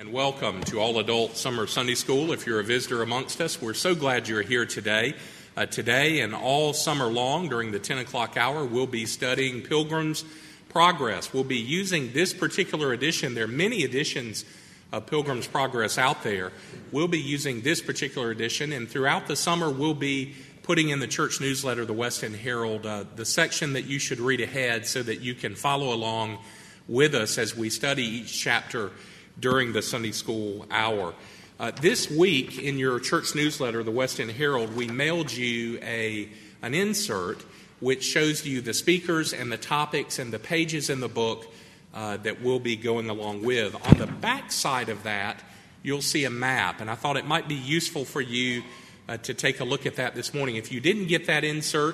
And welcome to All Adult Summer Sunday School. If you're a visitor amongst us, we're so glad you're here today. Today and all summer long during the 10 o'clock hour, we'll be studying Pilgrim's Progress. We'll be using this particular edition. There are many editions of Pilgrim's Progress out there. We'll be using this particular edition, and throughout the summer, we'll be putting in the church newsletter, the West End Herald, the section that you should read ahead so that you can follow along with us as we study each chapter during the Sunday school hour. This week in your church newsletter, the West End Herald, we mailed you an insert which shows you the speakers and the topics and the pages in the book that we'll be going along with. On the back side of that, you'll see a map, and I thought it might be useful for you to take a look at that this morning. If you didn't get that insert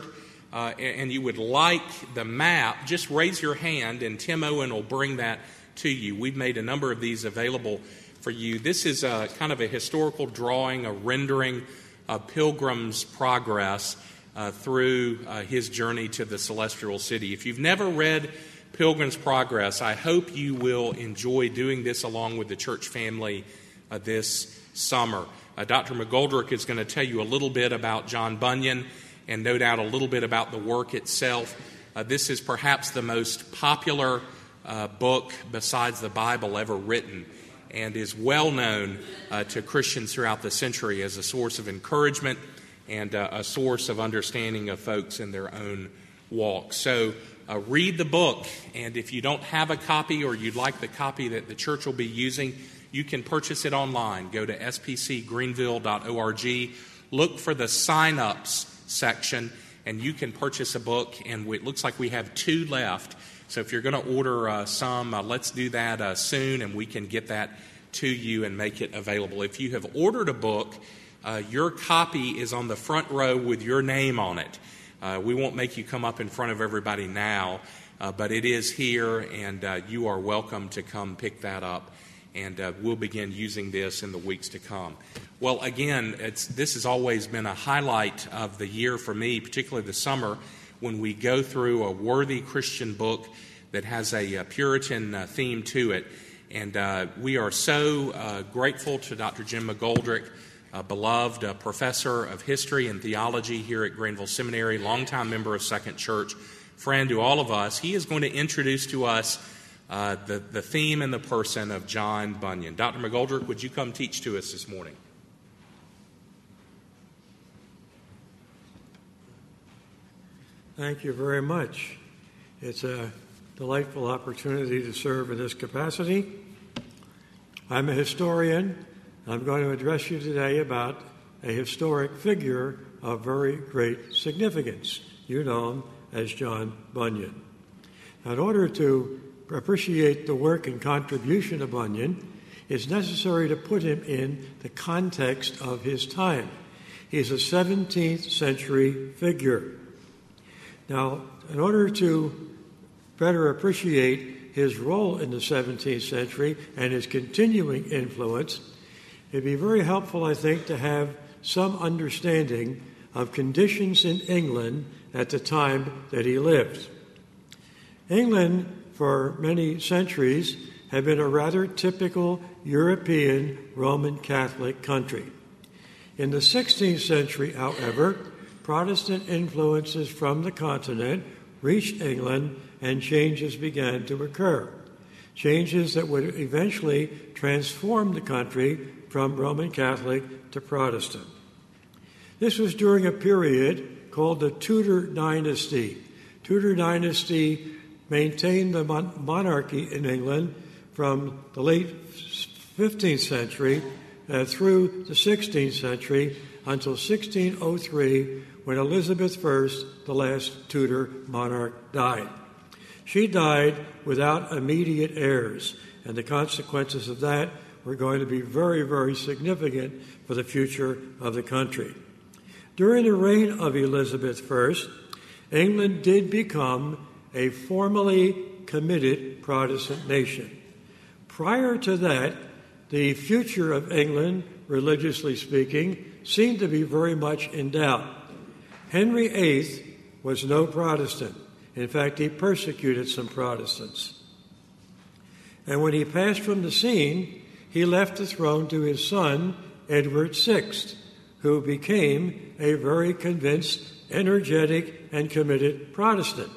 and you would like the map, just raise your hand and Tim Owen will bring that to you. We've made a number of these available for you. This is kind of a historical drawing, a rendering of Pilgrim's Progress through his journey to the Celestial City. If you've never read Pilgrim's Progress, I hope you will enjoy doing this along with the church family this summer. Dr. McGoldrick is going to tell you a little bit about John Bunyan and no doubt a little bit about the work itself. This is perhaps the most popular book besides the Bible ever written, and is well known to Christians throughout the century as a source of encouragement and a source of understanding of folks in their own walk. So read the book, and if you don't have a copy or you'd like the copy that the church will be using, you can purchase it online. Go to spcgreenville.org, look for the sign-ups section, and you can purchase a book, and it looks like we have 2 left. So if you're going to order some, let's do that soon, and we can get that to you and make it available. If you have ordered a book, your copy is on the front row with your name on it. We won't make you come up in front of everybody now, but it is here, and you are welcome to come pick that up, and we'll begin using this in the weeks to come. Well, again, this has always been a highlight of the year for me, particularly the summer, when we go through a worthy Christian book that has a Puritan theme to it. And we are so grateful to Dr. Jim McGoldrick, a beloved professor of history and theology here at Greenville Seminary, longtime member of Second Church, friend to all of us. He is going to introduce to us the theme and the person of John Bunyan. Dr. McGoldrick, would you come teach to us this morning? Thank you very much. It's a delightful opportunity to serve in this capacity. I'm a historian. I'm going to address you today about a historic figure of very great significance. You know him as John Bunyan. Now, in order to appreciate the work and contribution of Bunyan, it's necessary to put him in the context of his time. He's a 17th century figure. Now, in order to better appreciate his role in the 17th century and his continuing influence, it'd be very helpful, I think, to have some understanding of conditions in England at the time that he lived. England, for many centuries, had been a rather typical European Roman Catholic country. In the 16th century, however, Protestant influences from the continent reached England and changes began to occur. Changes that would eventually transform the country from Roman Catholic to Protestant. This was during a period called the Tudor Dynasty. Tudor Dynasty maintained the monarchy in England from the late 15th century through the 16th century until 1603, when Elizabeth I, the last Tudor monarch, died. She died without immediate heirs, and the consequences of that were going to be very, very significant for the future of the country. During the reign of Elizabeth I, England did become a formally committed Protestant nation. Prior to that, the future of England, religiously speaking, seemed to be very much in doubt. Henry VIII was no Protestant. In fact, he persecuted some Protestants. And when he passed from the scene, he left the throne to his son, Edward VI, who became a very convinced, energetic, and committed Protestant.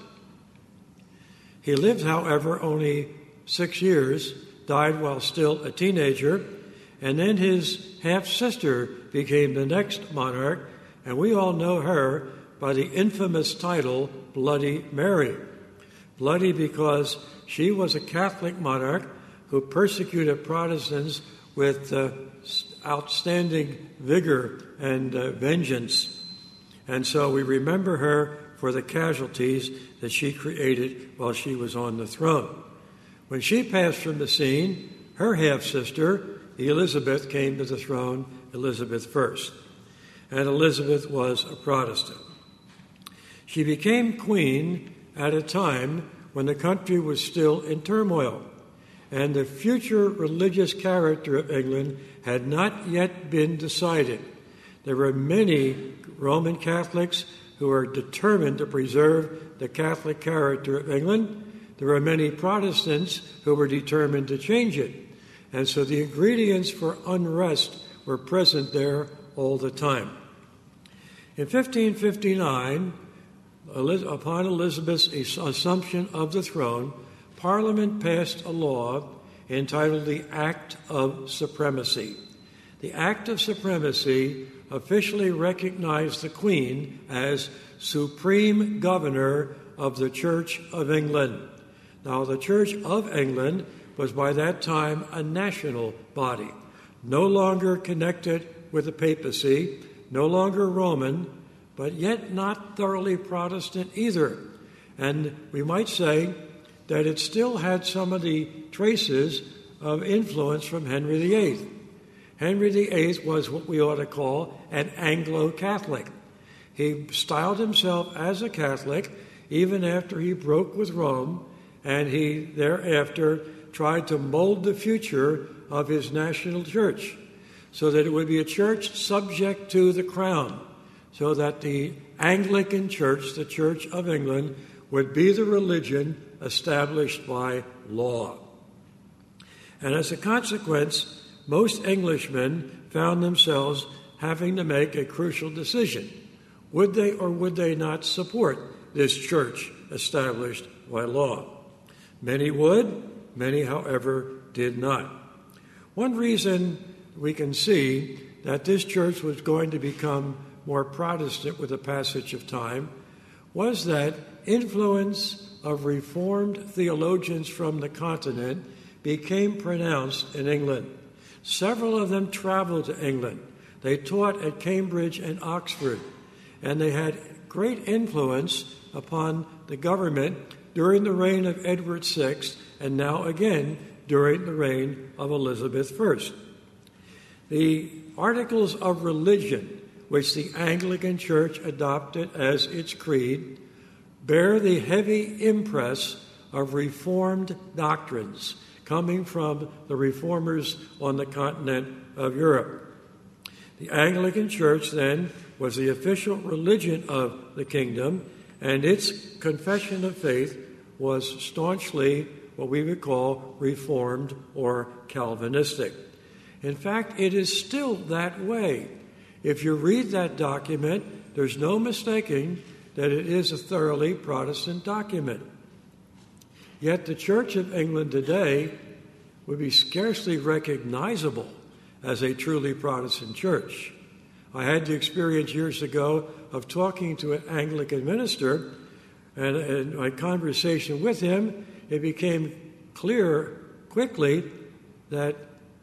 He lived, however, only 6 years, died while still a teenager, and then his half-sister became the next monarch, and we all know her by the infamous title Bloody Mary. Bloody because she was a Catholic monarch who persecuted Protestants with outstanding vigor and vengeance. And so we remember her for the casualties that she created while she was on the throne. When she passed from the scene, her half-sister, Elizabeth, came to the throne, Elizabeth I. And Elizabeth was a Protestant. She became queen at a time when the country was still in turmoil, and the future religious character of England had not yet been decided. There were many Roman Catholics who were determined to preserve the Catholic character of England. There were many Protestants who were determined to change it. And so the ingredients for unrest were present there all the time. In 1559, upon Elizabeth's assumption of the throne, Parliament passed a law entitled the Act of Supremacy. The Act of Supremacy officially recognized the Queen as Supreme Governor of the Church of England. Now, the Church of England was by that time a national body, no longer connected with the papacy, no longer Roman, but yet not thoroughly Protestant either. And we might say that it still had some of the traces of influence from Henry VIII. Henry VIII was what we ought to call an Anglo-Catholic. He styled himself as a Catholic even after he broke with Rome, and he thereafter tried to mold the future of his national church so that it would be a church subject to the crown, so that the Anglican Church, the Church of England, would be the religion established by law. And as a consequence, most Englishmen found themselves having to make a crucial decision. Would they or would they not support this church established by law? Many would, many, however, did not. One reason we can see that this church was going to become more Protestant with the passage of time was that influence of Reformed theologians from the continent became pronounced in England. Several of them traveled to England. They taught at Cambridge and Oxford, and they had great influence upon the government during the reign of Edward VI and now again during the reign of Elizabeth I. The Articles of Religion, which the Anglican Church adopted as its creed, bear the heavy impress of Reformed doctrines coming from the Reformers on the continent of Europe. The Anglican Church, then, was the official religion of the kingdom, and its confession of faith was staunchly what we would call Reformed or Calvinistic. In fact, it is still that way. If you read that document, there's no mistaking that it is a thoroughly Protestant document. Yet the Church of England today would be scarcely recognizable as a truly Protestant church. I had the experience years ago of talking to an Anglican minister, and in my conversation with him, it became clear quickly that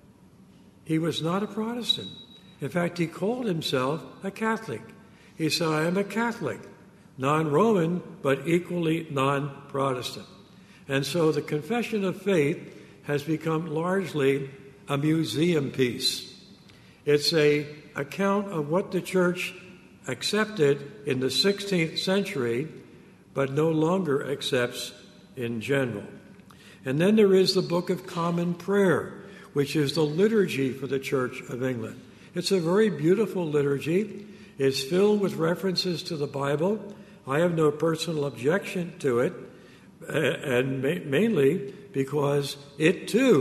he was not a Protestant. In fact, he called himself a Catholic. He said, I am a Catholic, non-Roman, but equally non-Protestant. And so the confession of faith has become largely a museum piece. It's an account of what the church accepted in the 16th century, but no longer accepts in general. And then there is the Book of Common Prayer, which is the liturgy for the Church of England. It's a very beautiful liturgy. It's filled with references to the Bible. I have no personal objection to it, and mainly because it, too,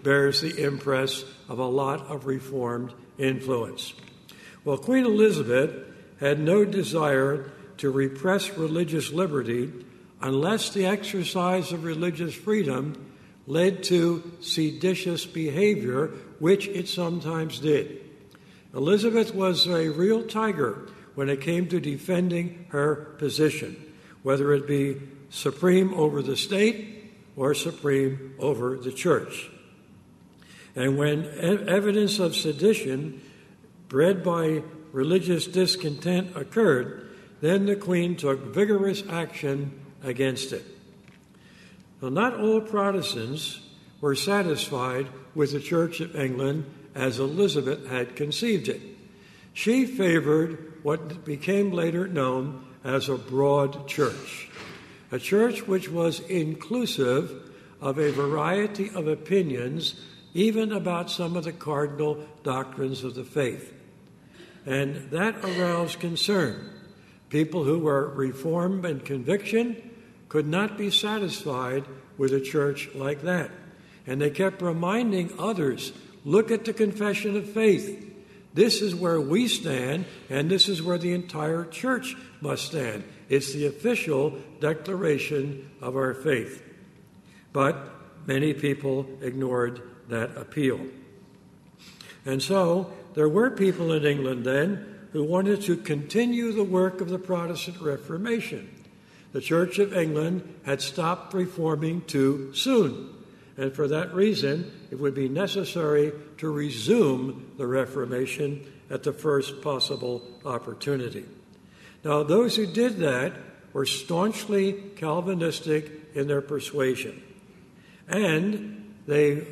bears the impress of a lot of Reformed influence. Well, Queen Elizabeth had no desire to repress religious liberty unless the exercise of religious freedom led to seditious behavior, which it sometimes did. Elizabeth was a real tiger when it came to defending her position, whether it be supreme over the state or supreme over the church. And when evidence of sedition bred by religious discontent occurred, then the Queen took vigorous action against it. Now, not all Protestants were satisfied with the Church of England as Elizabeth had conceived it. She favored what became later known as a broad church, a church which was inclusive of a variety of opinions, even about some of the cardinal doctrines of the faith. And that aroused concern. People who were Reformed in conviction could not be satisfied with a church like that. And they kept reminding others, look at the Confession of Faith. This is where we stand, and this is where the entire church must stand. It's the official declaration of our faith. But many people ignored that appeal. And so there were people in England then who wanted to continue the work of the Protestant Reformation. The Church of England had stopped reforming too soon, and for that reason it would be necessary to resume the Reformation at the first possible opportunity. Now, those who did that were staunchly Calvinistic in their persuasion, and they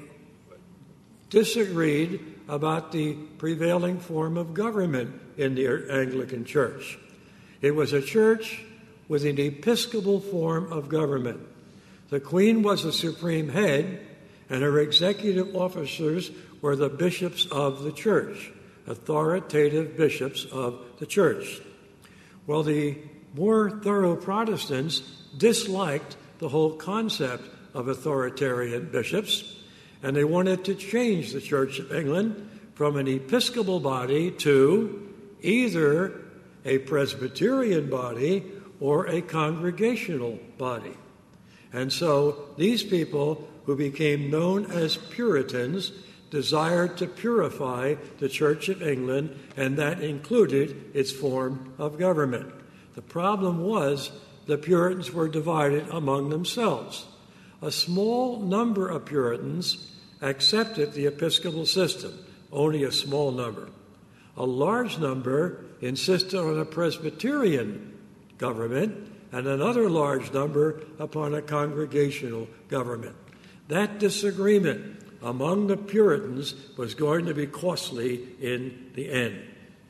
disagreed about the prevailing form of government in the Anglican Church. It was a church with an episcopal form of government. The Queen was the supreme head, and her executive officers were the bishops of the church, authoritative bishops of the church. Well, the more thorough Protestants disliked the whole concept of authoritarian bishops, and they wanted to change the Church of England from an episcopal body to either a Presbyterian body or a congregational body. And so these people, who became known as Puritans, desired to purify the Church of England, and that included its form of government. The problem was the Puritans were divided among themselves. A small number of Puritans accepted the episcopal system, only a small number. A large number insisted on a Presbyterian government, and another large number upon a congregational government. That disagreement among the Puritans was going to be costly in the end.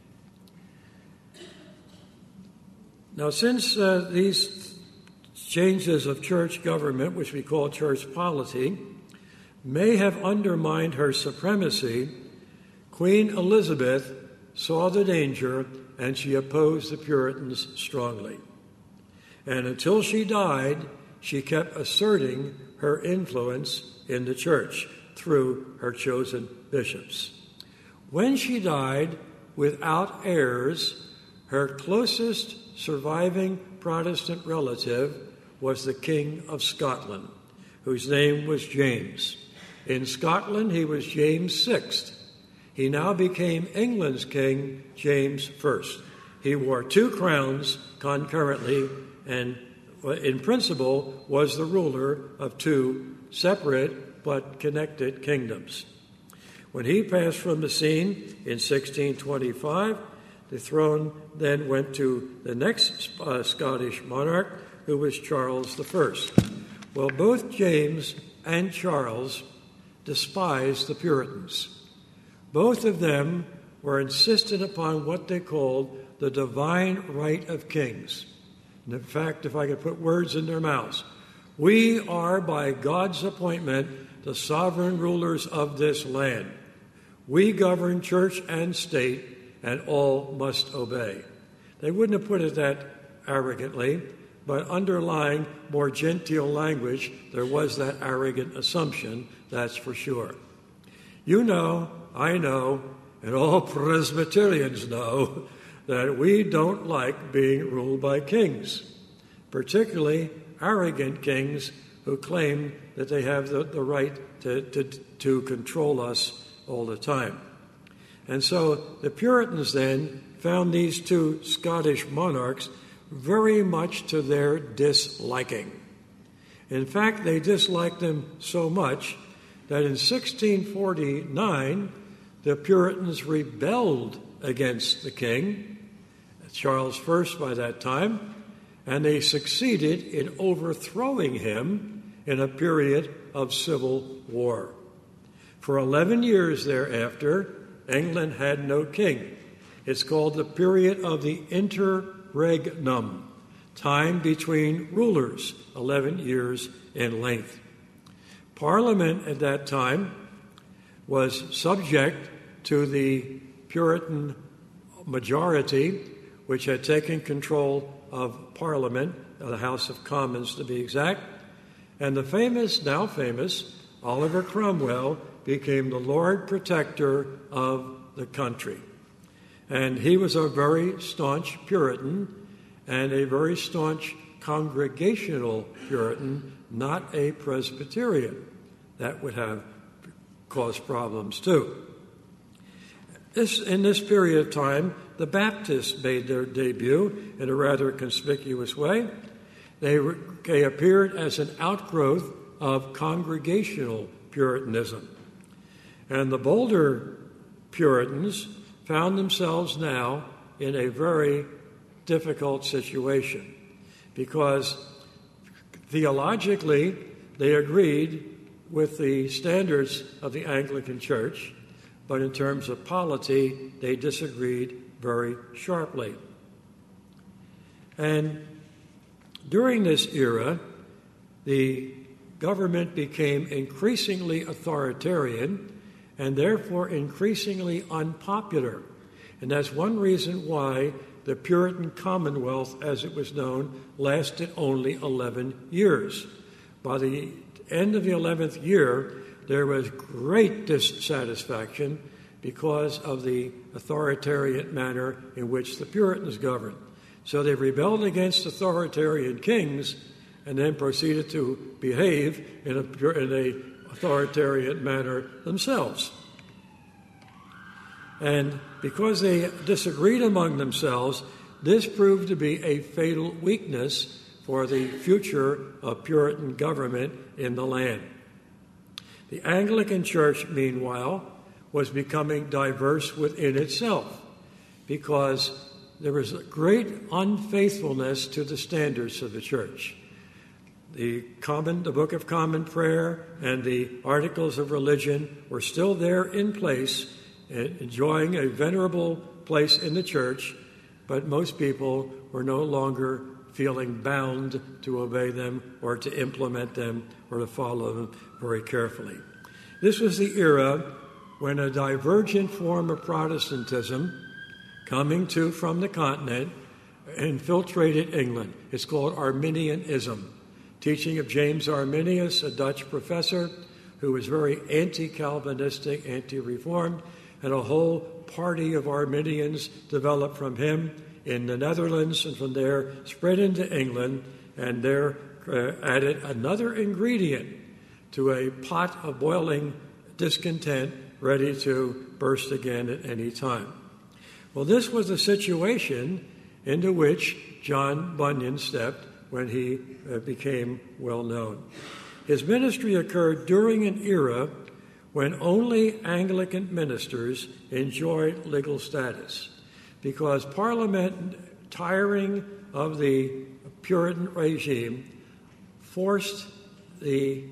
Now, since these changes of church government, which we call church polity, may have undermined her supremacy, Queen Elizabeth saw the danger and she opposed the Puritans strongly. And until she died, she kept asserting her influence in the church through her chosen bishops. When she died without heirs, her closest surviving Protestant relative was the King of Scotland, whose name was James. In Scotland, he was James VI. He now became England's king, James I. He wore two crowns concurrently and, in principle, was the ruler of two separate but connected kingdoms. When he passed from the scene in 1625, the throne then went to the next Scottish monarch, who was Charles I. Well, both James and Charles despised the Puritans. Both of them were insistent upon what they called the divine right of kings. And in fact, if I could put words in their mouths, we are, by God's appointment, the sovereign rulers of this land. We govern church and state, and all must obey. They wouldn't have put it that arrogantly, but underlying more genteel language, there was that arrogant assumption, that's for sure. You know, I know, and all Presbyterians know that we don't like being ruled by kings, particularly arrogant kings who claim that they have the right to control us all the time. And so the Puritans then found these two Scottish monarchs very much to their disliking. In fact, they disliked them so much that in 1649, the Puritans rebelled against the king, Charles I by that time, and they succeeded in overthrowing him in a period of civil war. For 11 years thereafter, England had no king. It's called the period of the interregnum, time between rulers, 11 years in length. Parliament at that time was subject to the Puritan majority, which had taken control of Parliament, the House of Commons to be exact, and the now famous, Oliver Cromwell became the Lord Protector of the country. And he was a very staunch Puritan and a very staunch Congregational Puritan, not a Presbyterian. That would have caused problems too. In this period of time, the Baptists made their debut in a rather conspicuous way. They appeared as an outgrowth of Congregational Puritanism. And the bolder Puritans found themselves now in a very difficult situation because theologically they agreed with the standards of the Anglican Church, but in terms of polity, they disagreed very sharply. And during this era, the government became increasingly authoritarian and therefore increasingly unpopular. And that's one reason why the Puritan Commonwealth, as it was known, lasted only 11 years. By the end of the 11th year, there was great dissatisfaction because of the authoritarian manner in which the Puritans governed. So they rebelled against authoritarian kings and then proceeded to behave in a authoritarian manner themselves. And because they disagreed among themselves, this proved to be a fatal weakness for the future of Puritan government in the land. The Anglican Church, meanwhile, was becoming diverse within itself because there was a great unfaithfulness to the standards of the church. The Book of Common Prayer and the Articles of Religion were still there in place, enjoying a venerable place in the church, but most people were no longer feeling bound to obey them or to implement them or to follow them very carefully. This was the era when a divergent form of Protestantism coming from the continent infiltrated England. It's called Arminianism, teaching of James Arminius, a Dutch professor who was very anti-Calvinistic, anti-Reformed, and a whole party of Arminians developed from him in the Netherlands, and from there spread into England, and there added another ingredient to a pot of boiling discontent ready to burst again at any time. Well, this was the situation into which John Bunyan stepped when he became well known. His ministry occurred during an era when only Anglican ministers enjoyed legal status, because Parliament, tiring of the Puritan regime, forced the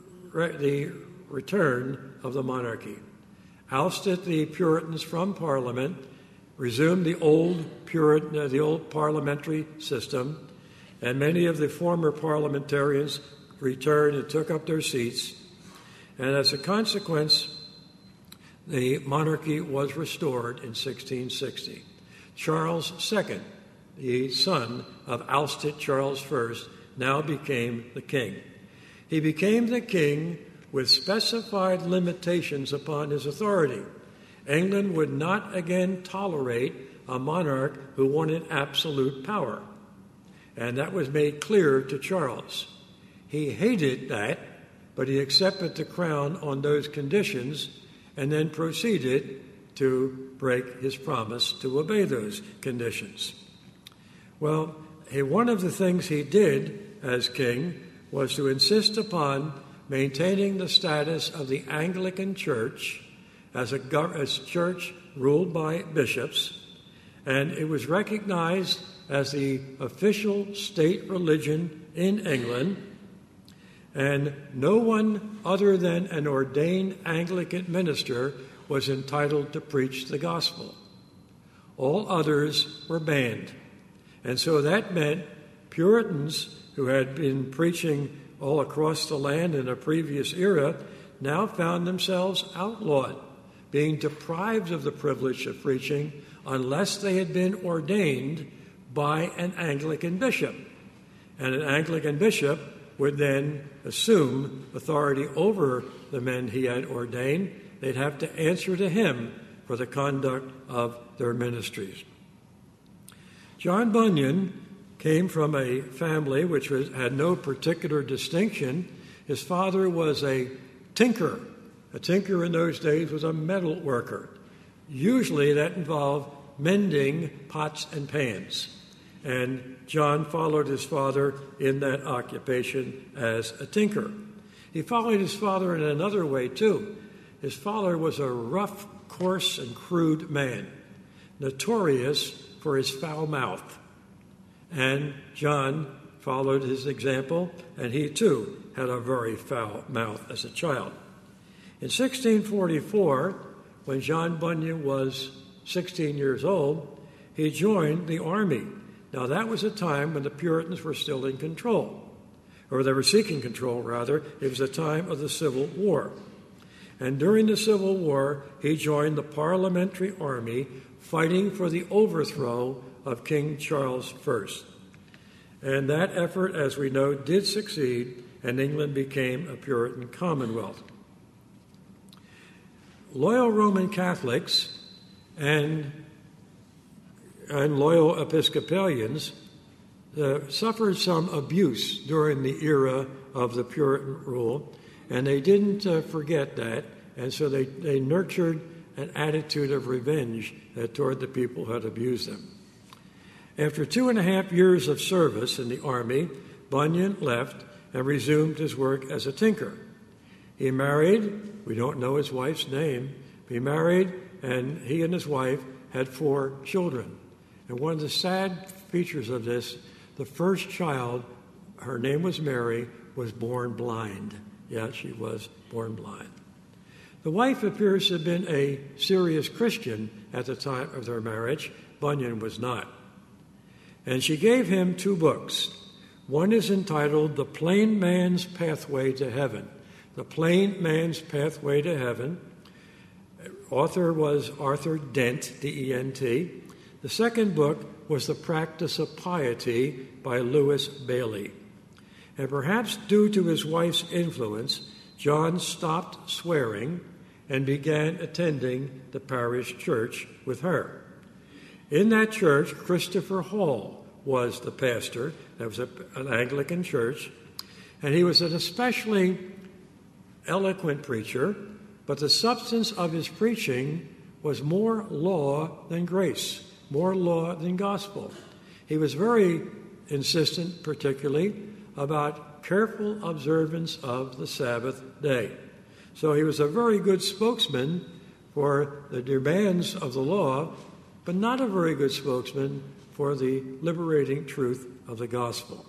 return of the monarchy, ousted the Puritans from Parliament, resumed the old parliamentary system, and many of the former parliamentarians returned and took up their seats. And as a consequence, the monarchy was restored in 1660. Charles II, the son of ousted Charles I, now became the king. He became the king with specified limitations upon his authority. England would not again tolerate a monarch who wanted absolute power. And that was made clear to Charles. He hated that, but he accepted the crown on those conditions and then proceeded to break his promise to obey those conditions. Well, one of the things he did as king was to insist upon maintaining the status of the Anglican Church as a church ruled by bishops, and it was recognized as the official state religion in England, and no one other than an ordained Anglican minister was entitled to preach the gospel. All others were banned. And so that meant Puritans who had been preaching all across the land in a previous era now found themselves outlawed, being deprived of the privilege of preaching unless they had been ordained by an Anglican bishop. And an Anglican bishop would then assume authority over the men he had ordained. They'd have to answer to him for the conduct of their ministries. John Bunyan came from a family which had no particular distinction. His father was a tinker. A tinker in those days was a metal worker. Usually that involved mending pots and pans. And John followed his father in that occupation as a tinker. He followed his father in another way, too. His father was a rough, coarse, and crude man, notorious for his foul mouth. And John followed his example, and he, too, had a very foul mouth as a child. In 1644, when John Bunyan was 16 years old, he joined the army. Now, that was a time when the Puritans were still in control, or they were seeking control, rather. It was the time of the Civil War. And during the Civil War, he joined the Parliamentary Army, fighting for the overthrow of King Charles I. And that effort, as we know, did succeed, and England became a Puritan Commonwealth. Loyal Roman Catholics and loyal Episcopalians suffered some abuse during the era of the Puritan rule, and they didn't forget that, and so they nurtured an attitude of revenge toward the people who had abused them. After 2.5 years of service in the army, Bunyan left and resumed his work as a tinker. He married, we don't know his wife's name, he married, and he and his wife had 4 children. And one of the sad features of this, the first child, her name was Mary, was born blind. Yeah, she was born blind. The wife appears to have been a serious Christian at the time of their marriage. Bunyan was not. And she gave him 2 books. One is entitled The Plain Man's Pathway to Heaven. The Plain Man's Pathway to Heaven. Author was Arthur Dent, D-E-N-T. The second book was The Practice of Piety by Lewis Bailey. And perhaps due to his wife's influence, John stopped swearing and began attending the parish church with her. In that church, Christopher Hall was the pastor. That was an Anglican church. And he was an especially eloquent preacher, but the substance of his preaching was more law than grace, more law than gospel. He was very insistent, particularly, about careful observance of the Sabbath day. So he was a very good spokesman for the demands of the law, but not a very good spokesman for the liberating truth of the gospel.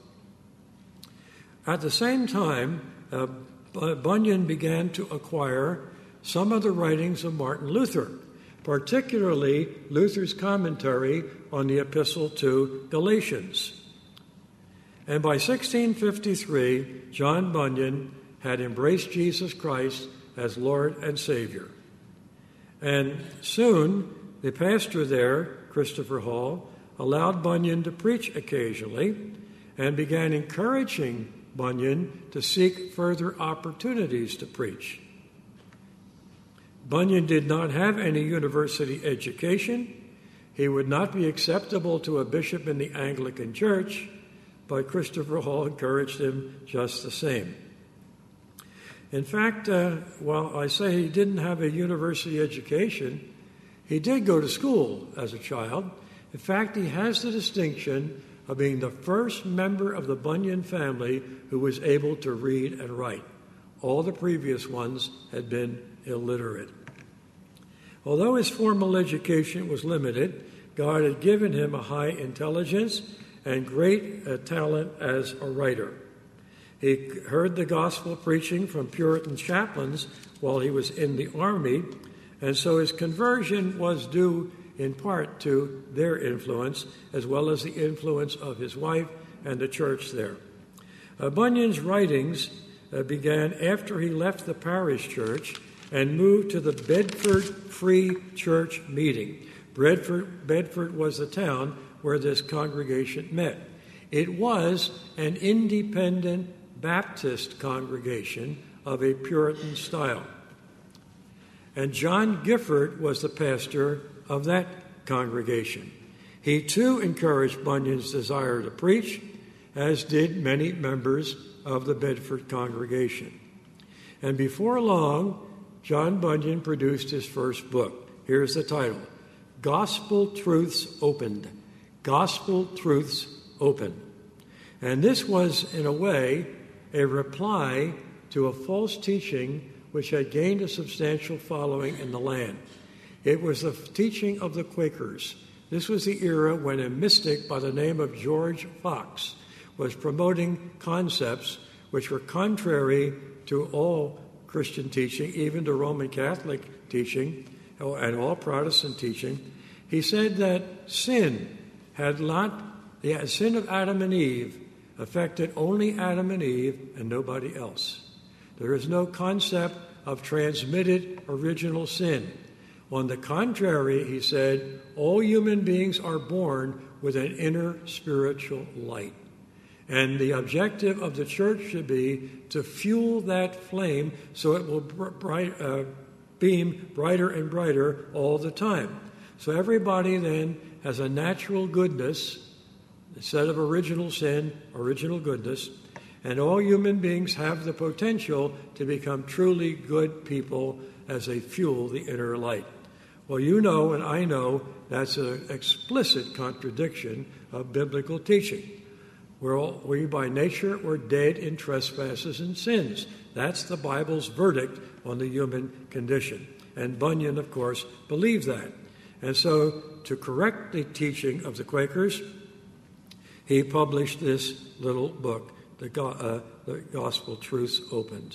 At the same time, Bunyan began to acquire some of the writings of Martin Luther, particularly Luther's commentary on the Epistle to Galatians. And by 1653, John Bunyan had embraced Jesus Christ as Lord and Savior. And soon, the pastor there, Christopher Hall, allowed Bunyan to preach occasionally and began encouraging Bunyan to seek further opportunities to preach. Bunyan did not have any university education. He would not be acceptable to a bishop in the Anglican Church, but Christopher Hall encouraged him just the same. In fact, while I say he didn't have a university education, he did go to school as a child. In fact, he has the distinction of being the first member of the Bunyan family who was able to read and write. All the previous ones had been illiterate. Although his formal education was limited, God had given him a high intelligence and great talent as a writer. He heard the gospel preaching from Puritan chaplains while he was in the army, and so his conversion was due in part to their influence, as well as the influence of his wife and the church there. Bunyan's writings began after he left the parish church and moved to the Bedford Free Church meeting. Bedford was the town where this congregation met. It was an independent Baptist congregation of a Puritan style. And John Gifford was the pastor of that congregation. He too encouraged Bunyan's desire to preach, as did many members of the Bedford congregation. And before long, John Bunyan produced his first book. Here's the title: Gospel Truths Opened. Gospel Truths Opened. And this was, in a way, a reply to a false teaching which had gained a substantial following in the land. It was the teaching of the Quakers. This was the era when a mystic by the name of George Fox was promoting concepts which were contrary to all Christian teaching, even to Roman Catholic teaching and all Protestant teaching. He said that sin the sin of Adam and Eve affected only Adam and Eve and nobody else. There is no concept of transmitted original sin. On the contrary, he said, all human beings are born with an inner spiritual light. And the objective of the church should be to fuel that flame so it will beam brighter and brighter all the time. So everybody then has a natural goodness, instead of original sin, original goodness, and all human beings have the potential to become truly good people as they fuel the inner light. Well, you know and I know that's an explicit contradiction of biblical teaching. We by nature were dead in trespasses and sins. That's the Bible's verdict on the human condition. And Bunyan, of course, believed that. And so, to correct the teaching of the Quakers, he published this little book, the Gospel Truths Opened.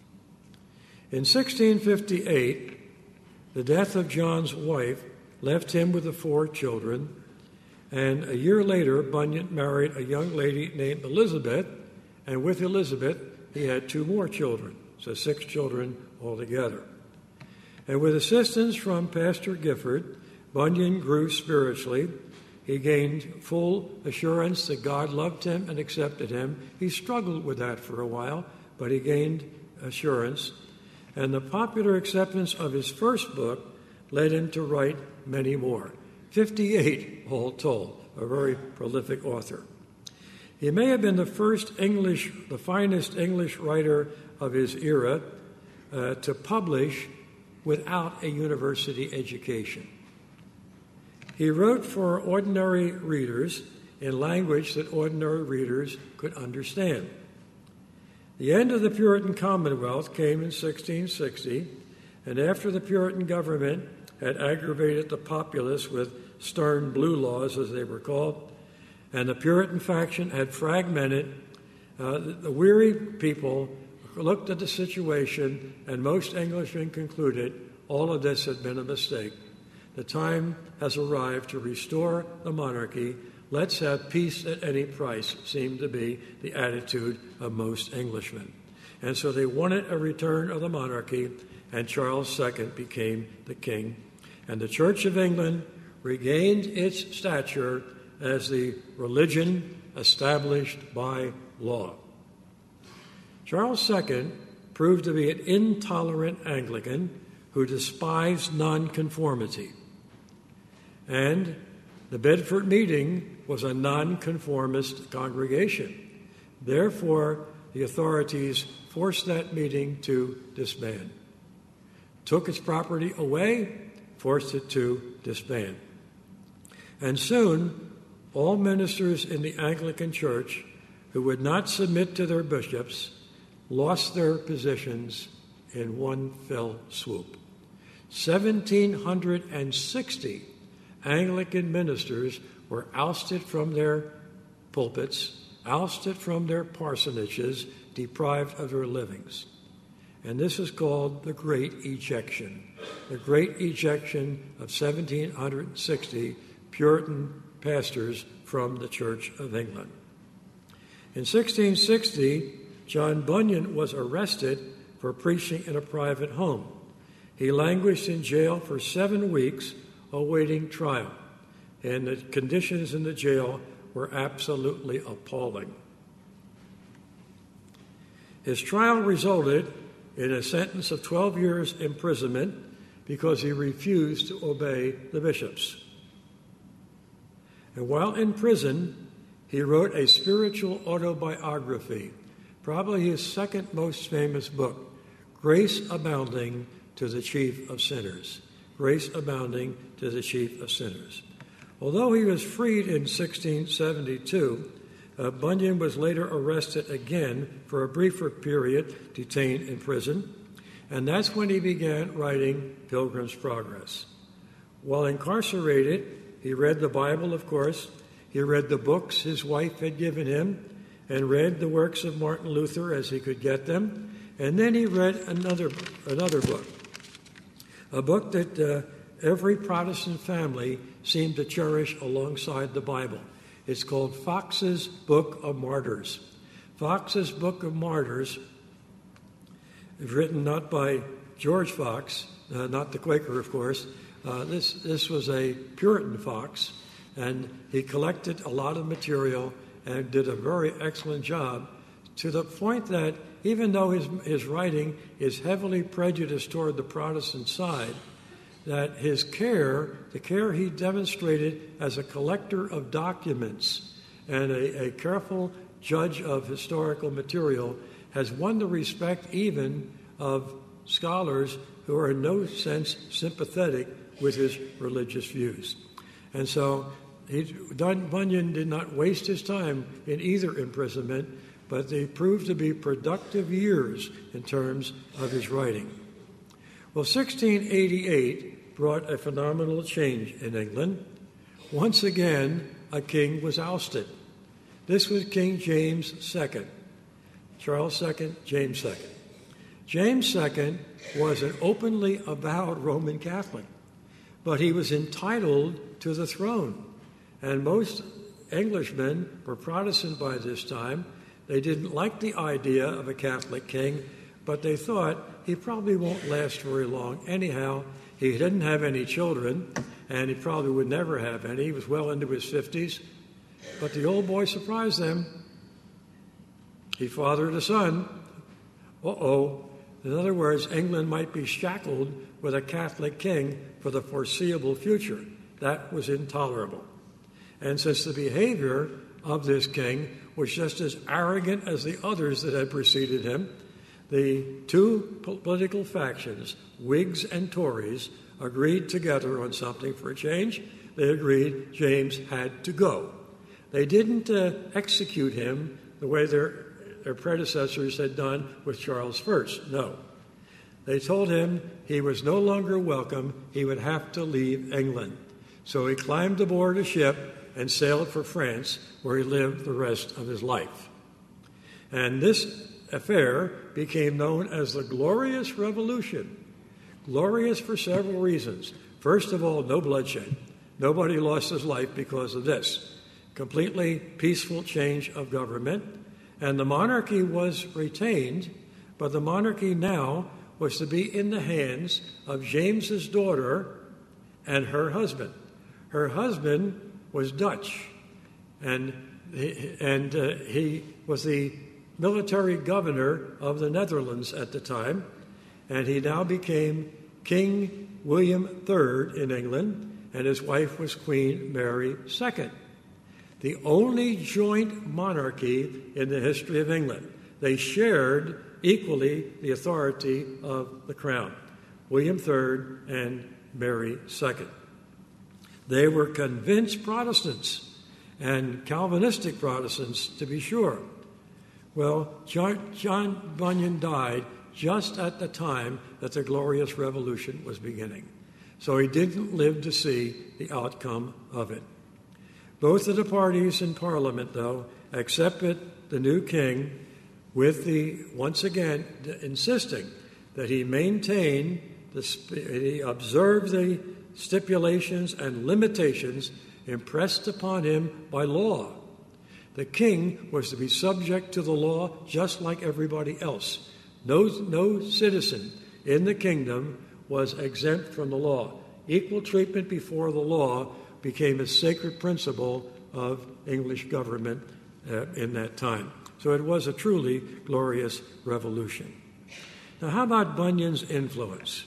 In 1658, the death of John's wife left him with the 4 children, and a year later, Bunyan married a young lady named Elizabeth, and with Elizabeth, he had 2 more children, so 6 children altogether. And with assistance from Pastor Gifford, Bunyan grew spiritually. He gained full assurance that God loved him and accepted him. He struggled with that for a while, but he gained assurance. And the popular acceptance of his first book led him to write many more. 58, all told, a very prolific author. He may have been the finest English writer of his era to publish without a university education. He wrote for ordinary readers in language that ordinary readers could understand. The end of the Puritan Commonwealth came in 1660, and after the Puritan government had aggravated the populace with stern blue laws, as they were called, and the Puritan faction had fragmented, the weary people looked at the situation, and most Englishmen concluded all of this had been a mistake. The time has arrived to restore the monarchy. Let's have peace at any price, seemed to be the attitude of most Englishmen. And so they wanted a return of the monarchy, and Charles II became the king. And the Church of England regained its stature as the religion established by law. Charles II proved to be an intolerant Anglican who despised nonconformity. And the Bedford meeting was a nonconformist congregation. Therefore, the authorities forced that meeting to disband. Took its property away, forced it to disband. And soon, all ministers in the Anglican Church who would not submit to their bishops lost their positions in one fell swoop. 1,760 Anglican ministers were ousted from their pulpits, ousted from their parsonages, deprived of their livings. And this is called the Great Ejection. The Great Ejection of 1,760 Puritan pastors from the Church of England. In 1660, John Bunyan was arrested for preaching in a private home. He languished in jail for 7 weeks awaiting trial, and the conditions in the jail were absolutely appalling. His trial resulted in a sentence of 12 years imprisonment because he refused to obey the bishops. And while in prison, he wrote a spiritual autobiography, probably his second most famous book, Grace Abounding to the Chief of Sinners. Grace Abounding to the Chief of Sinners. Although he was freed in 1672, Bunyan was later arrested again for a briefer period, detained in prison, and that's when he began writing Pilgrim's Progress. While incarcerated, he read the Bible, of course. He read the books his wife had given him and read the works of Martin Luther as he could get them. And then he read another book, a book that every Protestant family seemed to cherish alongside the Bible. It's called Fox's Book of Martyrs. Fox's Book of Martyrs is written not by George Fox, not the Quaker, of course. This was a Puritan Fox, and he collected a lot of material and did a very excellent job, to the point that even though his writing is heavily prejudiced toward the Protestant side, that the care he demonstrated as a collector of documents and a careful judge of historical material has won the respect even of scholars who are in no sense sympathetic with his religious views. And so Bunyan did not waste his time in either imprisonment, but they proved to be productive years in terms of his writing. Well, 1688 brought a phenomenal change in England. Once again, a king was ousted. This was King James II. Charles II, James II. James II was an openly avowed Roman Catholic, but he was entitled to the throne. And most Englishmen were Protestant by this time. They didn't like the idea of a Catholic king, but they thought he probably won't last very long. Anyhow, he didn't have any children, and he probably would never have any. He was well into his 50s. But the old boy surprised them. He fathered a son. In other words, England might be shackled with a Catholic king for the foreseeable future. That was intolerable. And since the behavior of this king was just as arrogant as the others that had preceded him, the two political factions, Whigs and Tories, agreed together on something for a change. They agreed James had to go. They didn't execute him the way their predecessors had done with Charles I. No. They told him he was no longer welcome. He would have to leave England. So he climbed aboard a ship and sailed for France, where he lived the rest of his life. And this affair became known as the Glorious Revolution. Glorious for several reasons. First of all, no bloodshed. Nobody lost his life because of this. Completely peaceful change of government. And the monarchy was retained, but the monarchy now was to be in the hands of James's daughter and her husband. Her husband was Dutch, and he was the military governor of the Netherlands at the time, and he now became King William III in England, and his wife was Queen Mary II. The only joint monarchy in the history of England. They shared equally the authority of the crown, William III and Mary II. They were convinced Protestants, and Calvinistic Protestants, to be sure. Well, John Bunyan died just at the time that the Glorious Revolution was beginning. So he didn't live to see the outcome of it. Both of the parties in Parliament, though, accepted the new king with once again, insisting that he maintain, he observe the stipulations and limitations impressed upon him by law. The king was to be subject to the law just like everybody else. No citizen in the kingdom was exempt from the law. Equal treatment before the law became a sacred principle of English government in that time. So it was a truly glorious revolution. Now, how about Bunyan's influence?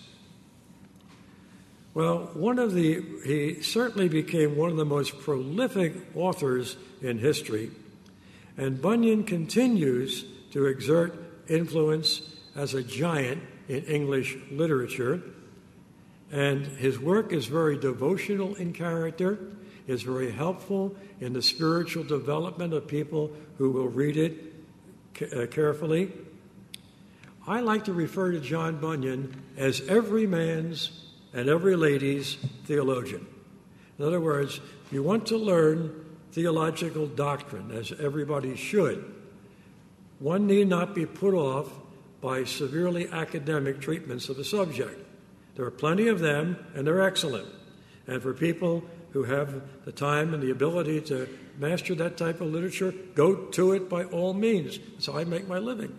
Well, he certainly became one of the most prolific authors in history, and Bunyan continues to exert influence as a giant in English literature, and his work is very devotional in character, is very helpful in the spiritual development of people who will read it carefully. I like to refer to John Bunyan as every man's and every lady's theologian. In other words, if you want to learn theological doctrine, as everybody should, one need not be put off by severely academic treatments of the subject. There are plenty of them, and they're excellent. And for people who have the time and the ability to master that type of literature, go to it by all means. That's how I make my living.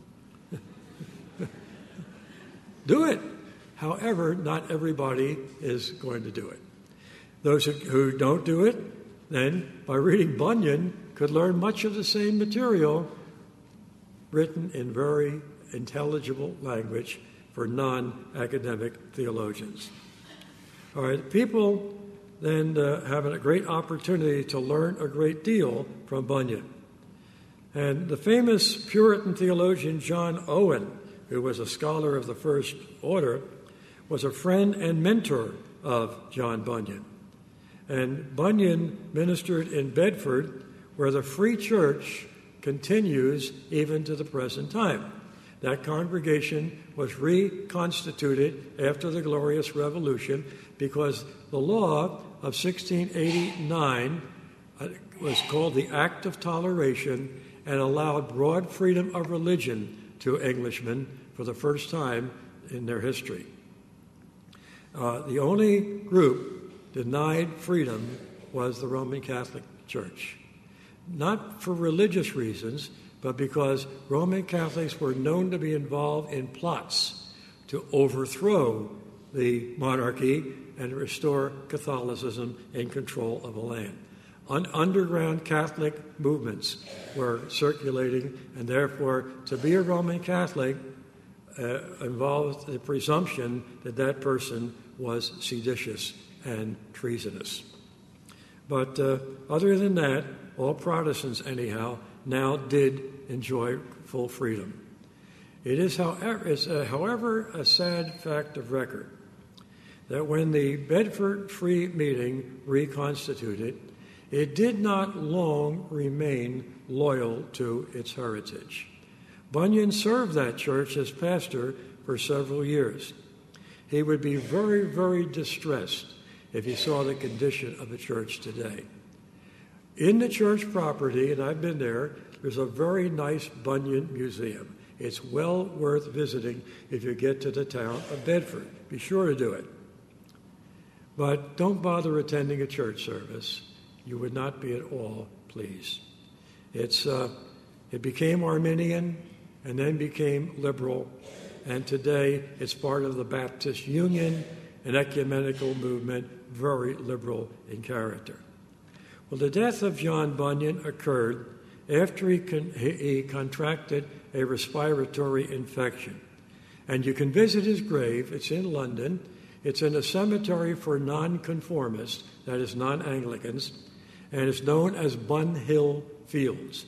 Do it. However, not everybody is going to do it. Those who don't do it, then, by reading Bunyan, could learn much of the same material written in very intelligible language for non-academic theologians. All right, people then have a great opportunity to learn a great deal from Bunyan. And the famous Puritan theologian John Owen, who was a scholar of the first order, was a friend and mentor of John Bunyan. And Bunyan ministered in Bedford, where the Free Church continues even to the present time. That congregation was reconstituted after the Glorious Revolution because the law of 1689 was called the Act of Toleration and allowed broad freedom of religion to Englishmen for the first time in their history. The only group denied freedom was the Roman Catholic Church. Not for religious reasons, but because Roman Catholics were known to be involved in plots to overthrow the monarchy and restore Catholicism in control of the land. Underground Catholic movements were circulating, and therefore to be a Roman Catholic involved the presumption that that person was seditious and treasonous. But other than that, all Protestants, anyhow, now did enjoy full freedom. It is, however, a sad fact of record that when the Bedford Free Meeting reconstituted, it did not long remain loyal to its heritage. Bunyan served that church as pastor for several years. He would be very, very distressed if he saw the condition of the church today. In the church property, and I've been there, there's a very nice Bunyan museum. It's well worth visiting if you get to the town of Bedford. Be sure to do it. But don't bother attending a church service. You would not be at all pleased. It became Arminian and then became liberal, and today it's part of the Baptist Union, an ecumenical movement, very liberal in character. Well, the death of John Bunyan occurred after he contracted a respiratory infection. And you can visit his grave. It's in London. It's in a cemetery for nonconformists, that is, non-Anglicans, and it's known as Bunhill Fields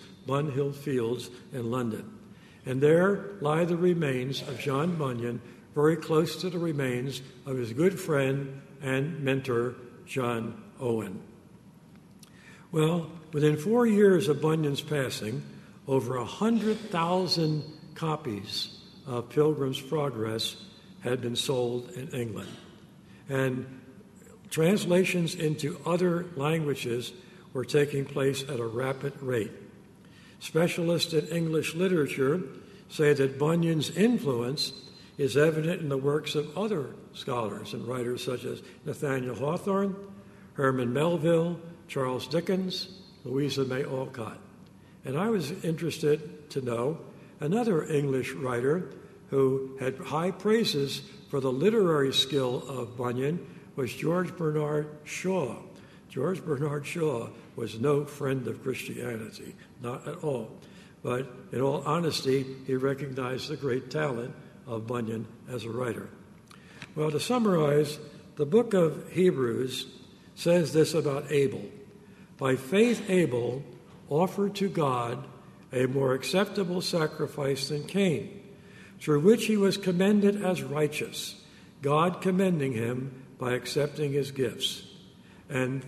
in London. And there lie the remains of John Bunyan, very close to the remains of his good friend and mentor, John Owen. Well, within 4 years of Bunyan's passing, over 100,000 copies of Pilgrim's Progress had been sold in England. And translations into other languages were taking place at a rapid rate. Specialists in English literature say that Bunyan's influence is evident in the works of other scholars and writers such as Nathaniel Hawthorne, Herman Melville, Charles Dickens, Louisa May Alcott. And I was interested to know another English writer who had high praises for the literary skill of Bunyan was George Bernard Shaw. George Bernard Shaw was no friend of Christianity, not at all. But in all honesty, he recognized the great talent of Bunyan as a writer. Well, to summarize, the book of Hebrews says this about Abel. By faith, Abel offered to God a more acceptable sacrifice than Cain, through which he was commended as righteous, God commending him by accepting his gifts. And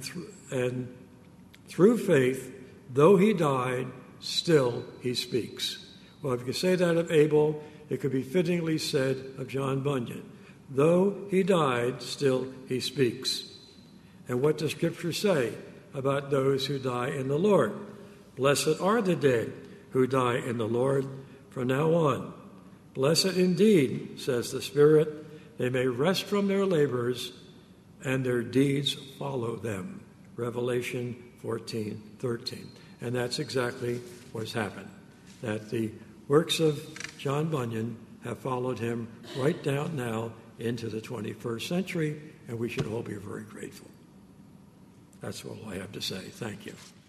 through faith, though he died, still he speaks. Well, if you could say that of Abel, it could be fittingly said of John Bunyan. Though he died, still he speaks. And what does Scripture say about those who die in the Lord? Blessed are the dead who die in the Lord from now on. Blessed indeed, says the Spirit, they may rest from their labors and their deeds follow them. Revelation 14:13. And that's exactly what's happened, that the works of John Bunyan have followed him right down now into the 21st century, and we should all be very grateful. That's all I have to say. Thank you.